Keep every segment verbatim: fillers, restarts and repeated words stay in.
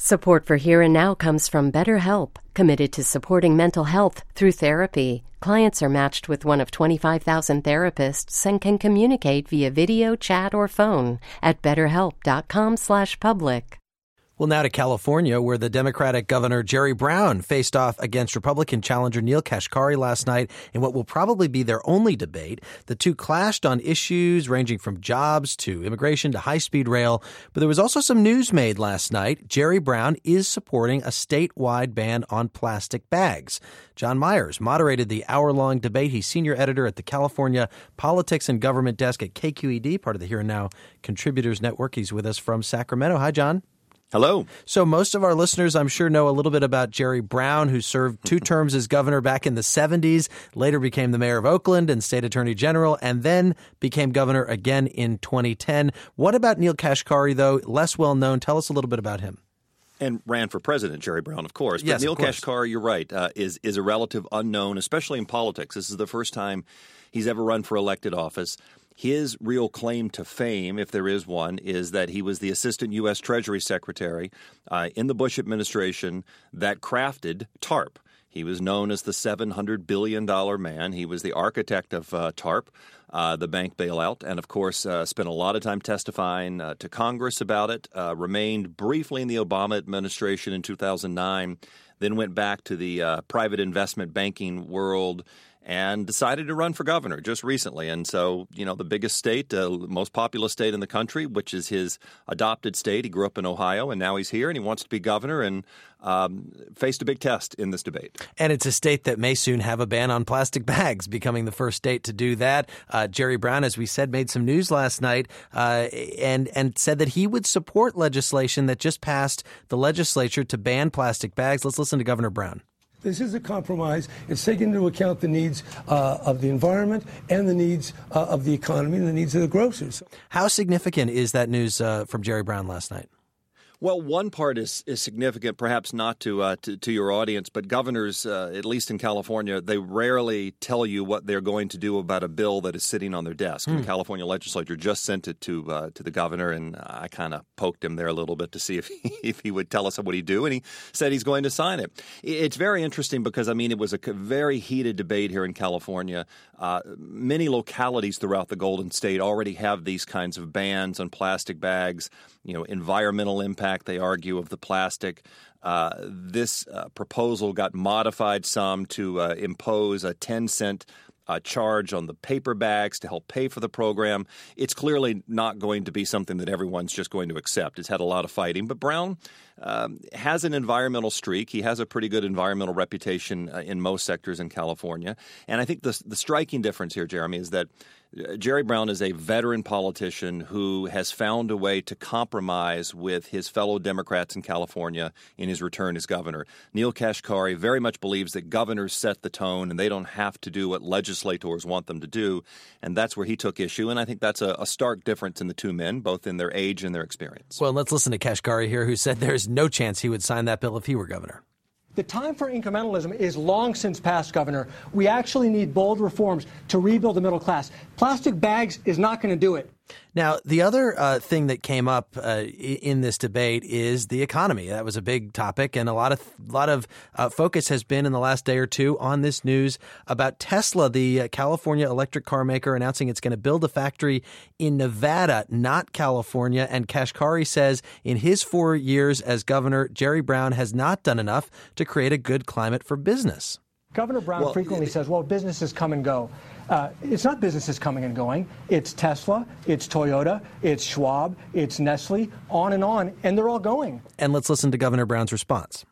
Support for Here and Now comes from BetterHelp, committed to supporting mental health through therapy. Clients are matched with one of twenty-five thousand therapists and can communicate via video, chat, or phone at betterhelp.com slash public. Well, now to California, where the Democratic Governor Jerry Brown faced off against Republican challenger Neel Kashkari last night in what will probably be their only debate. The two clashed on issues ranging from jobs to immigration to high-speed rail. But there was also some news made last night. Jerry Brown is supporting a statewide ban on plastic bags. John Myers moderated the hour-long debate. He's senior editor at the California Politics and Government Desk at K Q E D, part of the Here and Now Contributors Network. He's with us from Sacramento. Hi, John. Hello. So most of our listeners, I'm sure, know a little bit about Jerry Brown, who served two terms as governor back in the seventies, later became the mayor of Oakland and state attorney general, and then became governor again in twenty ten. What about Neel Kashkari, though? Less well known. Tell us a little bit about him. And ran for president, Jerry Brown, of course. But yes, Neel of course. Kashkari, you're right, uh, is, is a relative unknown, especially in politics. This is the first time he's ever run for elected office. His real claim to fame, if there is one, is that he was the assistant U S. Treasury Secretary uh, in the Bush administration that crafted TARP. He was known as the seven hundred billion dollars man. He was the architect of uh, TARP, uh, the bank bailout, and, of course, uh, spent a lot of time testifying uh, to Congress about it, uh, remained briefly in the Obama administration in two thousand nine, then went back to the uh, private investment banking world and decided to run for governor just recently. And so, you know, the biggest state, uh, most populous state in the country, which is his adopted state. He grew up in Ohio, and now he's here, and he wants to be governor, and um, faced a big test in this debate. And it's a state that may soon have a ban on plastic bags, becoming the first state to do that. Uh, Jerry Brown, as we said, made some news last night uh, and, and said that he would support legislation that just passed the legislature to ban plastic bags. Let's listen to Governor Brown. This is a compromise. It's taking into account the needs uh, of the environment and the needs uh, of the economy and the needs of the grocers. How significant is that news uh, from Jerry Brown last night? Well, one part is, is significant, perhaps not to, uh, to to your audience, but governors, uh, at least in California, they rarely tell you what they're going to do about a bill that is sitting on their desk. Hmm. The California legislature just sent it to uh, to the governor, and I kind of poked him there a little bit to see if he, if he would tell us what he'd do, and he said he's going to sign it. It's very interesting because, I mean, it was a very heated debate here in California. Uh, many localities throughout the Golden State already have these kinds of bans on plastic bags, you know, environmental impact, they argue, of the plastic. Uh, this uh, proposal got modified some to uh, impose a ten cent uh, charge on the paper bags to help pay for the program. It's clearly not going to be something that everyone's just going to accept. It's had a lot of fighting. But Brown um, has an environmental streak. He has a pretty good environmental reputation uh, in most sectors in California. And I think the, the striking difference here, Jeremy, is that Jerry Brown is a veteran politician who has found a way to compromise with his fellow Democrats in California in his return as governor. Neel Kashkari very much believes that governors set the tone and they don't have to do what legislators want them to do. And that's where he took issue. And I think that's a, a stark difference in the two men, both in their age and their experience. Well, let's listen to Kashkari here, who said there's no chance he would sign that bill if he were governor. The time for incrementalism is long since past, Governor. We actually need bold reforms to rebuild the middle class. Plastic bags is not going to do it. Now, the other uh, thing that came up uh, in this debate is the economy. That was a big topic, and a lot of a lot of uh, focus has been in the last day or two on this news about Tesla, the uh, California electric car maker, announcing it's going to build a factory in Nevada, not California. And Kashkari says in his four years as governor, Jerry Brown has not done enough to create a good climate for business. Governor Brown well, frequently it, says, well, businesses come and go. Uh, it's not businesses coming and going. It's Tesla, it's Toyota, it's Schwab, it's Nestle, on and on, and they're all going. And let's listen to Governor Brown's response.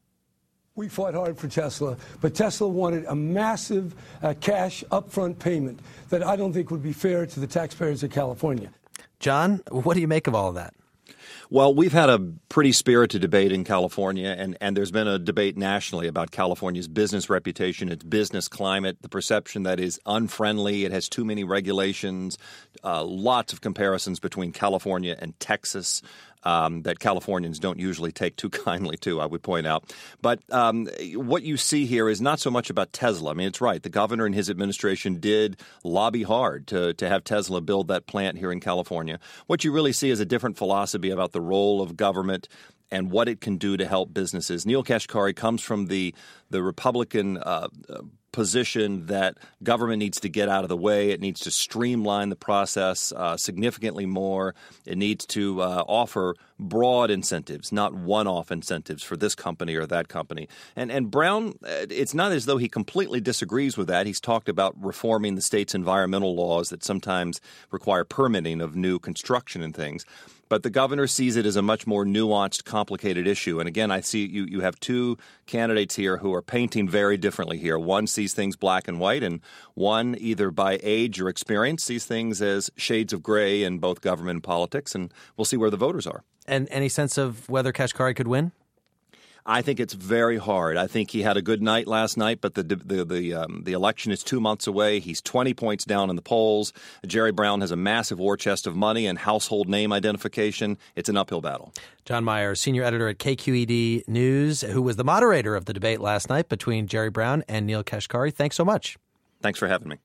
We fought hard for Tesla, but Tesla wanted a massive uh, cash upfront payment that I don't think would be fair to the taxpayers of California. John, what do you make of all of that? Well, we've had a pretty spirited debate in California, and, and there's been a debate nationally about California's business reputation, its business climate, the perception that is unfriendly, it has too many regulations, uh, lots of comparisons between California and Texas. Um, that Californians don't usually take too kindly to, I would point out. But um, what you see here is not so much about Tesla. I mean, it's right. The governor and his administration did lobby hard to, to have Tesla build that plant here in California. What you really see is a different philosophy about the role of government and what it can do to help businesses. Neel Kashkari comes from the the Republican uh, position that government needs to get out of the way. It needs to streamline the process uh, significantly more. It needs to uh, offer broad incentives, not one-off incentives for this company or that company. And and Brown, it's not as though he completely disagrees with that. He's talked about reforming the state's environmental laws that sometimes require permitting of new construction and things. But the governor sees it as a much more nuanced, complicated issue. And again, I see you, you have two candidates here who are painting very differently here. One sees things black and white, and one, either by age or experience, sees things as shades of gray in both government and politics. And we'll see where the voters are. And any sense of whether Kashkari could win? I think it's very hard. I think he had a good night last night, but the the the, um, the election is two months away. He's twenty points down in the polls. Jerry Brown has a massive war chest of money and household name identification. It's an uphill battle. John Meyer, senior editor at K Q E D News, who was the moderator of the debate last night between Jerry Brown and Neel Kashkari. Thanks so much. Thanks for having me.